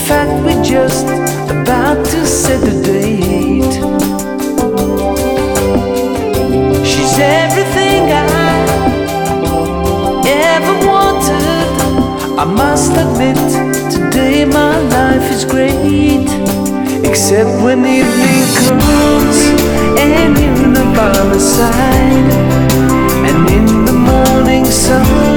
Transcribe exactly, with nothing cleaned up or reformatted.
fact, we're just about to set the date. She's everything I ever wanted. I must admit, today my life is great. Except when evening comes and you're not by my side, and in the morning sun